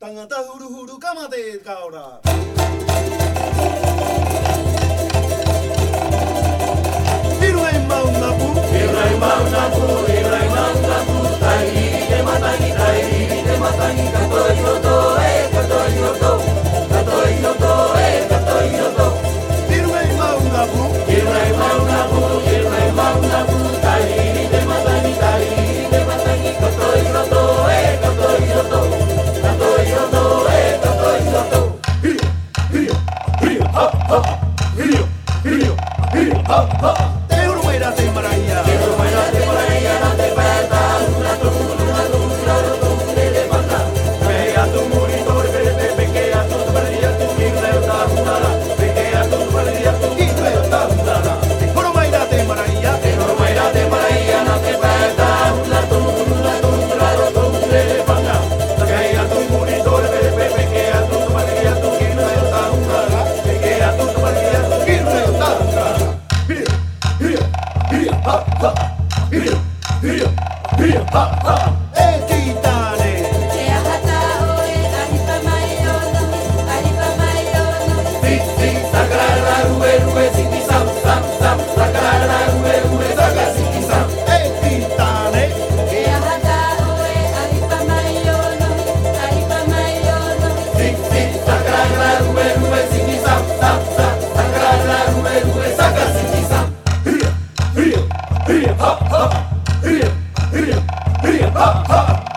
Tangata huru huru kamate kaora. Irai maunapu, irai maunapu, irai maunapu. Tai te matangi, katoi roto, katoi roto, katoi roto, katoi roto. Irai maunapu, irai maunapu, irai maunapu. Tai te matangi, katoi roto, katoi roto, katoi roto, katoi roto. Hiyo, hiyo, ha, ha, hiyo, hiyo, hiyo, ha, ha. Te urumaira te maraia, na te peta, una tu, le manda. Pea tu muritor, pequea tu, paria tu, quinta, una, pequea tu, paria tu, quinta, una. Urumaira te maraia, na te peta, una tu, le manda. Pea tu muritor, pequea tu, paria tu, quinta, una, pequea tu, paria tu, quinta, una. Ha, ha, hiyo, hiyo, hiyo, ha, ha. Titane. Sagrada, rue, siki, sam, sagrada, rue, saga, siki, sam. Titane. Sagrada, rue, siki, sam, sagrada, rue, saga, siki, sam. Hiyo, ha, ha, hiyo, ha, ha.